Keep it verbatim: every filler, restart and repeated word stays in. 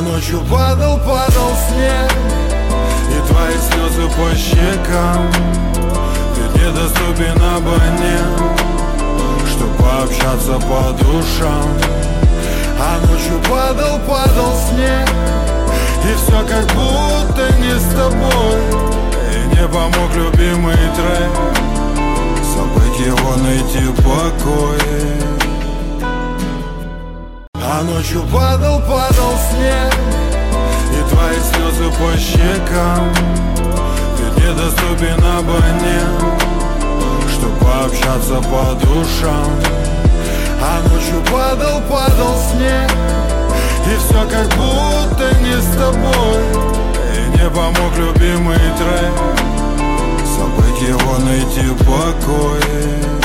А ночью падал, падал снег, и твои слезы по щекам. Ты недоступен абонент, чтоб пообщаться по душам. А ночью падал, падал снег, и все как будто не с тобой. И не помог любимый трек, забыть его, найти покой. А ночью падал, падал снег, и твои слезы по щекам. Ты недоступен абонент, чтоб пообщаться по душам. А ночью падал, падал снег, и все как будто не с тобой. И не помог любимый трек, забыть его, найти покой.